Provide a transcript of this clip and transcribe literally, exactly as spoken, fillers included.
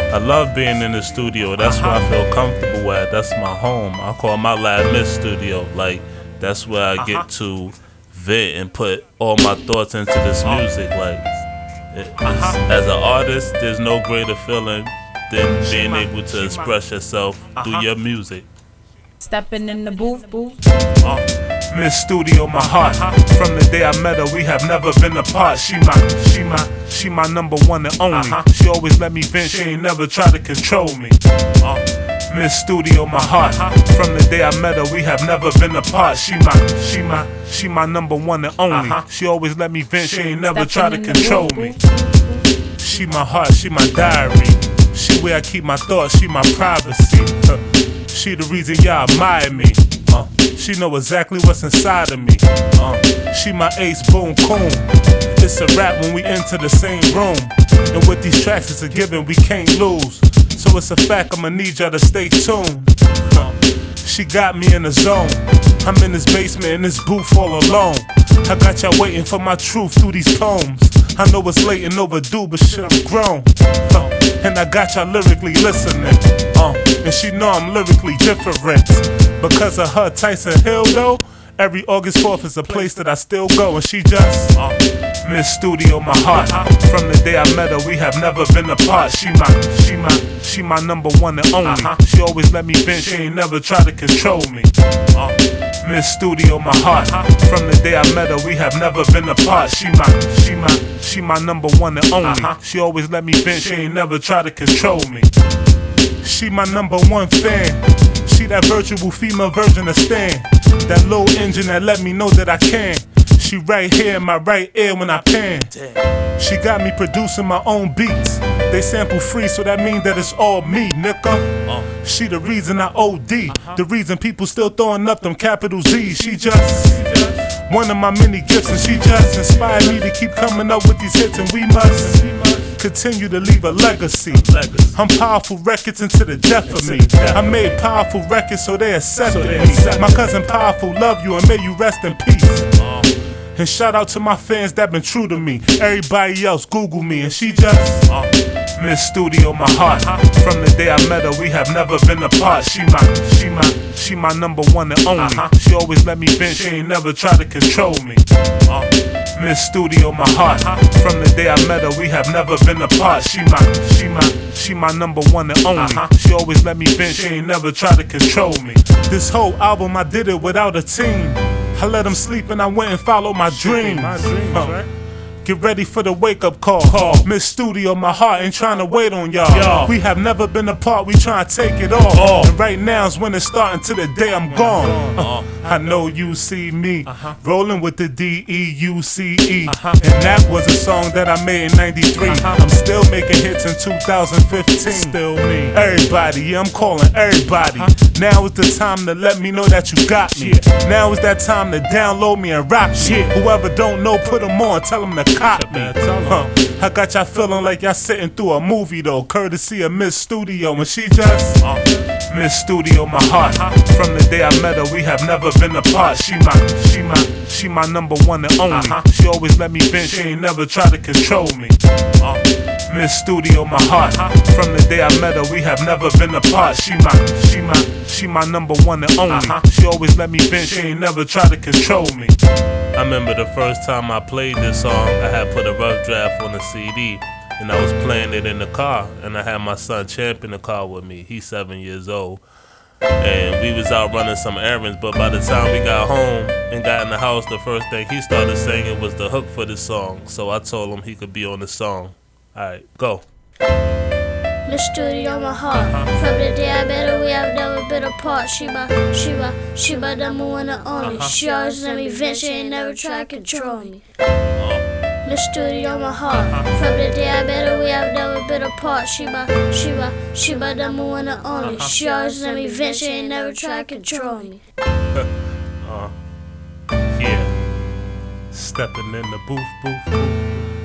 I love being in the studio. That's where I feel comfortable at. That's my home. I call my lab Miss Studio. Like, that's where I get to vent and put all my thoughts into this music. Like, it, as an artist, there's no greater feeling than being able to express yourself through your music. Stepping in the booth, booth. Uh, Miss Studio, my heart. From the day I met her, we have never been apart. She my, she my, she my number one and only. She always let me vent. She ain't never try to control me. Uh, Miss Studio, my heart. From the day I met her, we have never been apart. She my, she my, she my number one and only. She always let me vent. She ain't never try to control me. She my heart. She my diary. She where I keep my thoughts. She my privacy. Uh, She the reason y'all admire me. Uh, she know exactly what's inside of me. Uh, she my ace, boom, coon. It's a rap when we enter the same room. And with these tracks, it's a given we can't lose. So it's a fact, I'ma need y'all to stay tuned. Uh, she got me in the zone. I'm in this basement, in this booth all alone. I got y'all waiting for my truth through these poems. I know it's late and overdue, but shit, I'm grown. Uh, and I got y'all lyrically listening. Uh, and she know I'm lyrically different. Because of her, Tyson Hill though, every August fourth is a place that I still go. And she just uh, Miss Studio, my heart. From the day I met her, we have never been apart. She my, she my, she my number one and only. She always let me vent. She ain't never try to control me. Uh, Miss Studio, my heart. From the day I met her, we have never been apart. She my, she my, she my number one and only. She always let me vent. She ain't never try to control me. She my number one fan. She that virtual female version of Stan. That low engine that let me know that I can. She right here in my right ear when I pan. She got me producing my own beats. They sample free, so that means that it's all me, nigga. She the reason I O D. The reason people still throwing up them capital Z's. She just one of my many gifts, and she just inspired me to keep coming up with these hits, and we must continue to leave a legacy. I'm powerful records into the death of me. I made powerful records so they accepted me. My cousin Powerful love you and may you rest in peace. And shout out to my fans that been true to me. Everybody else Google me and she just uh, Miss Studio, my heart. From the day I met her, we have never been apart. She my, she my, she my number one and only. She always let me vent. She ain't never try to control me. Uh, Miss Studio, my heart. From the day I met her, we have never been apart. She my, she my, she my number one and only. She always let me vent. She ain't never try to control me. This whole album, I did it without a team. I let them sleep and I went and followed my dreams. My dreams, huh. Right? Get ready for the wake-up call. call. Miss Studio, my heart ain't trying to wait on y'all. We have never been apart, we trying to take it all. Oh. And right now is when it's starting to the day I'm gone. Uh, I know you see me uh-huh. rolling with the D E U C E. Uh-huh. And that was a song that I made in ninety-three. Uh-huh. I'm still making hits in two thousand fifteen. Still me. Everybody, yeah, I'm calling everybody. Uh-huh. Now is the time to let me know that you got me. Yeah. Now is that time to download me and rock shit. Yeah. Whoever don't know, put them on, tell them to cop me. Huh. I got y'all feeling like y'all sitting through a movie though, courtesy of Miss Studio, and she just uh, Miss Studio, my heart. From the day I met her, we have never been apart. She my, she my, she my number one and only. She always let me vent. She ain't never try to control me. Uh, Miss Studio, my heart. From the day I met her, we have never been apart. She my, she my, she my number one and only. She always let me vent. She ain't never try to control me. I remember the first time I played this song, I had put a rough draft on a C D, and I was playing it in the car, and I had my son Champ in the car with me. He's seven years old, and we was out running some errands, but by the time we got home and got in the house, the first thing he started singing was the hook for the song, so I told him he could be on the song. Alright, go. Miss Studio, my heart. From the day I met her, we have never been apart. She my, she my, she my number one and only. She always let me vent. She ain't never try to control me. Miss Studio, my heart. From the day I met her, we have never been apart. She my, she my, she my number one and only. She always let me vent. She ain't never try to control me. uh, yeah, stepping in the booth, booth, booth.